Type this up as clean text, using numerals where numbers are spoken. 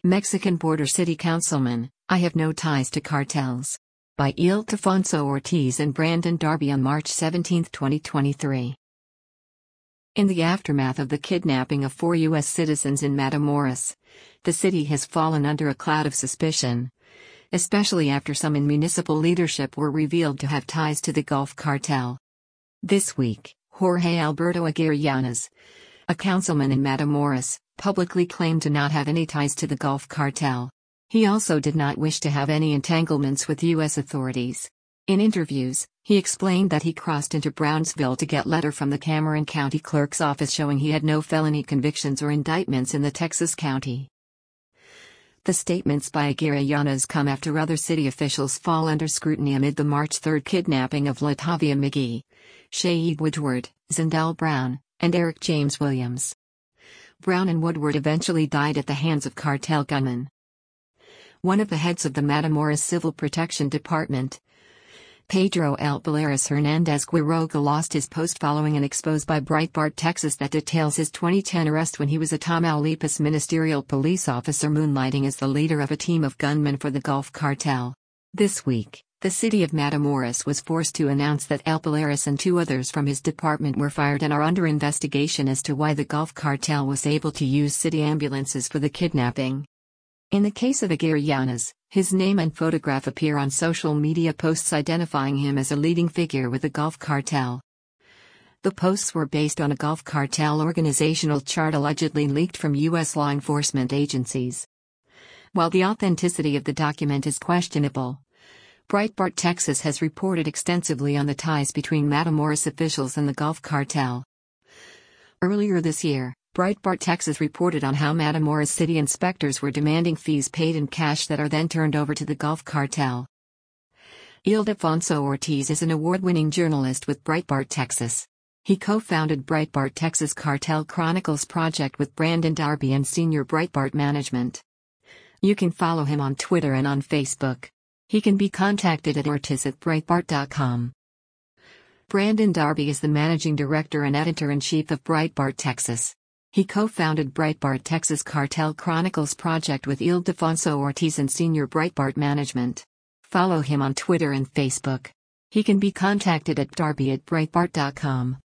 Mexican border city councilman, I have no ties to cartels. By Ildefonso Ortiz and Brandon Darby on March 17, 2023. In the aftermath of the kidnapping of 4 U.S. citizens in Matamoros, the city has fallen under a cloud of suspicion, especially after some in municipal leadership were revealed to have ties to the Gulf Cartel. This week, Jorge Alberto Aguirre Llanes, a councilman in Matamoros, publicly claimed to not have any ties to the Gulf Cartel. He also did not wish to have any entanglements with U.S. authorities. In interviews, he explained that he crossed into Brownsville to get letter from the Cameron County Clerk's office showing he had no felony convictions or indictments in the Texas county. The statements by Aguirre Llanes come after other city officials fall under scrutiny amid the March 3 kidnapping of Latavia McGee, Shaeed Woodward, Zindell Brown, and Eric James Williams. Brown and Woodward eventually died at the hands of cartel gunmen. One of the heads of the Matamoros Civil Protection Department, Pedro Alpalares Hernandez Quiroga, lost his post following an expose by Breitbart Texas that details his 2010 arrest when he was a Tamaulipas ministerial police officer moonlighting as the leader of a team of gunmen for the Gulf Cartel. This week, the city of Matamoros was forced to announce that Alpalares and 2 others from his department were fired and are under investigation as to why the Gulf Cartel was able to use city ambulances for the kidnapping. In the case of Aguirre Llanes, his name and photograph appear on social media posts identifying him as a leading figure with the Gulf Cartel. The posts were based on a Gulf Cartel organizational chart allegedly leaked from U.S. law enforcement agencies. While the authenticity of the document is questionable, Breitbart Texas has reported extensively on the ties between Matamoros officials and the Gulf Cartel. Earlier this year, Breitbart Texas reported on how Matamoros city inspectors were demanding fees paid in cash that are then turned over to the Gulf Cartel. Ildefonso Ortiz is an award-winning journalist with Breitbart Texas. He co-founded Breitbart Texas Cartel Chronicles project with Brandon Darby and senior Breitbart management. You can follow him on Twitter and on Facebook. He can be contacted at ortiz@breitbart.com. Brandon Darby is the managing director and editor-in-chief of Breitbart Texas. He co-founded Breitbart Texas Cartel Chronicles project with Ildefonso Ortiz and senior Breitbart management. Follow him on Twitter and Facebook. He can be contacted at darby@breitbart.com.